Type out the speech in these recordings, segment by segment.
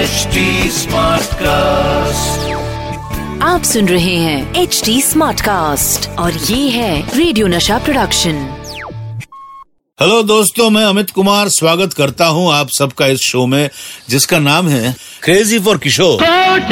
HD Smartcast. आप सुन रहे हैं HD Smartcast और ये है रेडियो नशा प्रोडक्शन। हेलो दोस्तों, मैं अमित कुमार स्वागत करता हूं आप सबका इस शो में जिसका नाम है क्रेजी फॉर किशोर।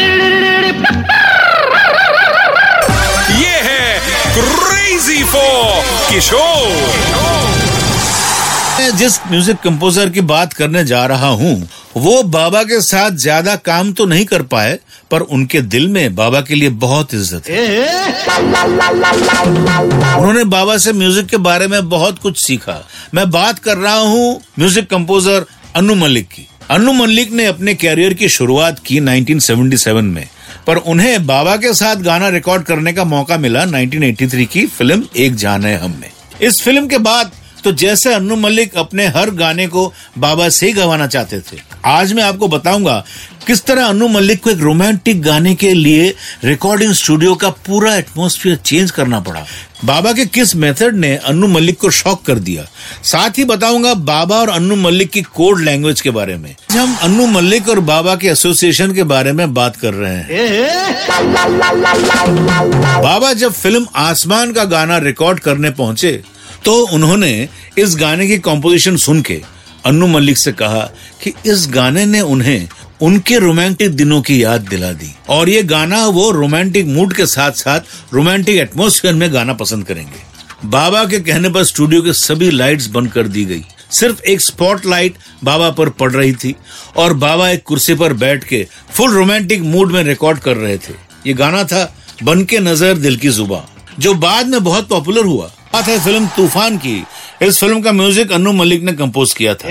ये है क्रेजी फॉर किशोर। मैं जिस म्यूजिक कंपोजर की बात करने जा रहा हूं वो बाबा के साथ ज्यादा काम तो नहीं कर पाए, पर उनके दिल में बाबा के लिए बहुत इज्जत है। उन्होंने बाबा से म्यूजिक के बारे में बहुत कुछ सीखा। मैं बात कर रहा हूं म्यूजिक कंपोजर अन्नू मलिक की। अन्नू मलिक ने अपने कैरियर की शुरुआत की 1977 में, पर उन्हें बाबा के साथ गाना रिकॉर्ड करने का मौका मिला 1983 की फिल्म एक जान है हम में। इस फिल्म के बाद तो जैसे अन्नू मलिक अपने हर गाने को बाबा से ही गवाना चाहते थे। आज मैं आपको बताऊंगा किस तरह अन्नू मलिक को एक रोमांटिक गाने के लिए रिकॉर्डिंग स्टूडियो का पूरा एटमॉस्फेयर चेंज करना पड़ा। बाबा के किस मेथड ने अन्नू मलिक को शॉक कर दिया। साथ ही बताऊंगा बाबा और अन्नू मलिक की कोड लैंग्वेज के बारे में। हम अन्नू मलिक और बाबा के एसोसिएशन के बारे में बात कर रहे हैं। बाबा जब फिल्म आसमान का गाना रिकॉर्ड करने पहुंचे तो उन्होंने इस गाने की कॉम्पोजिशन सुन के अन्नू मलिक से कहा कि इस गाने ने उन्हें उनके रोमांटिक दिनों की याद दिला दी और ये गाना वो रोमांटिक मूड के साथ साथ रोमांटिक एटमॉस्फेयर में गाना पसंद करेंगे। बाबा के कहने पर स्टूडियो के सभी लाइट्स बंद कर दी गई। सिर्फ एक स्पॉटलाइट बाबा पर पड़ रही थी और बाबा एक कुर्सी पर बैठ के फुल रोमांटिक मूड में रिकॉर्ड कर रहे थे। ये गाना था बन के नजर दिल की जुबां, जो बाद में बहुत पॉपुलर हुआ। बात है फिल्म तूफान की। इस फिल्म का म्यूजिक अन्नू मलिक ने कंपोज किया था।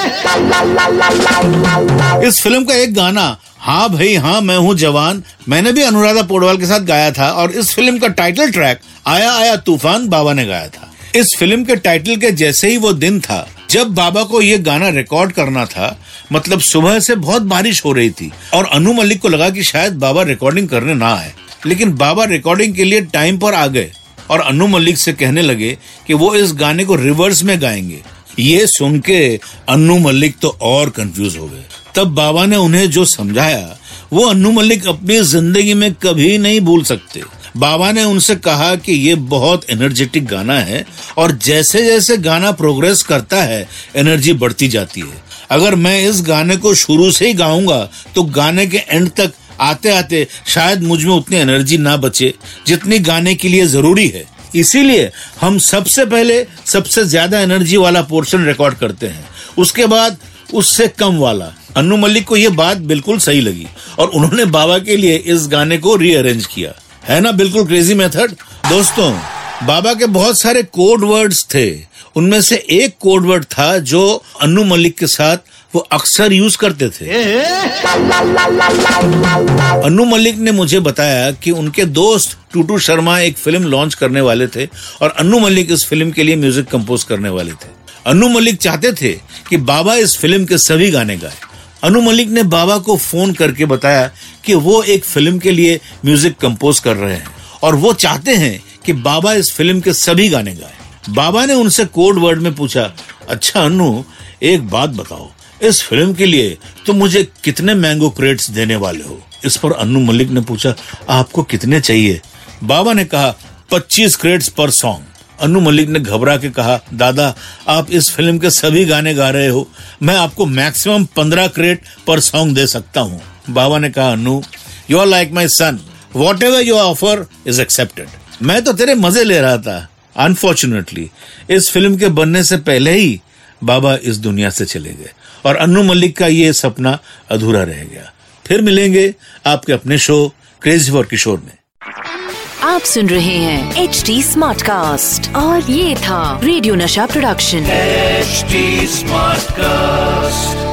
इस फिल्म का एक गाना हाँ भाई हाँ मैं हूँ जवान मैंने भी अनुराधा पौडवाल के साथ गाया था और इस फिल्म का टाइटल ट्रैक आया आया तूफान बाबा ने गाया था। इस फिल्म के टाइटल के जैसे ही वो दिन था जब बाबा को ये गाना रिकॉर्ड करना था। मतलब सुबह से बहुत बारिश हो रही थी और अन्नू मलिक को लगा कि शायद बाबा रिकॉर्डिंग करने ना आए, लेकिन बाबा रिकॉर्डिंग के लिए टाइम पर आ गए और अन्नू मलिक से कहने लगे कि वो इस गाने को रिवर्स में गाएंगे। ये सुन के अन्नू मलिक तो और कंफ्यूज हो गए। तब बाबा ने उन्हें जो समझाया वो अन्नू मलिक अपनी जिंदगी में कभी नहीं भूल सकते। बाबा ने उनसे कहा कि ये बहुत एनर्जेटिक गाना है और जैसे जैसे गाना प्रोग्रेस करता है एनर्जी बढ़ती जाती है। अगर मैं इस गाने को शुरू से ही गाऊंगा तो गाने के एंड तक आते आते शायद मुझ में उतनी एनर्जी ना बचे जितनी गाने के लिए जरूरी है। इसीलिए हम सबसे पहले सबसे ज्यादा एनर्जी वाला पोर्शन रिकॉर्ड करते हैं, उसके बाद उससे कम वाला। अन्नू मलिक को ये बात बिल्कुल सही लगी और उन्होंने बाबा के लिए इस गाने को रीअरेंज किया। है ना बिल्कुल क्रेजी मेथड। दोस्तों, बाबा के बहुत सारे कोड वर्ड्स थे। उनमें से एक कोड वर्ड था जो अन्नू मलिक के साथ वो अक्सर यूज करते थे। अन्नू मलिक ने मुझे बताया कि उनके दोस्त टूटू शर्मा एक फिल्म लॉन्च करने वाले थे और अन्नू मलिक इस फिल्म के लिए म्यूजिक कंपोज करने वाले थे। अन्नू मलिक चाहते थे कि बाबा इस फिल्म के सभी गाने गाए। अन्नू मलिक ने बाबा को फोन करके बताया कि वो एक फिल्म के लिए म्यूजिक कंपोज कर रहे हैं और वो चाहते हैं कि बाबा इस फिल्म के सभी गाने गाए। बाबा ने उनसे कोड वर्ड में पूछा, अच्छा अन्नू एक बात बताओ, इस फिल्म के लिए तुम मुझे कितने मैंगो क्रेट्स देने वाले हो? इस पर अन्नू मलिक ने पूछा, आपको कितने चाहिए? बाबा ने कहा 25 क्रेट्स पर सॉन्ग। अन्नू मलिक ने घबरा के कहा, दादा आप इस फिल्म के सभी गाने गा रहे हो, मैं आपको मैक्सिमम 15 क्रेट पर सॉन्ग दे सकता हूँ। बाबा ने कहा, Annu you are like my son, whatever you offer is accepted. मैं तो तेरे मजे ले रहा था। अनफॉर्चुनेटली इस फिल्म के बनने से पहले ही बाबा इस दुनिया से चले गए और अन्नू मलिक का ये सपना अधूरा रह गया। फिर मिलेंगे आपके अपने शो क्रेजी फॉर किशोर में। आप सुन रहे हैं HD Smartcast और ये था रेडियो नशा प्रोडक्शन। HD Smartcast।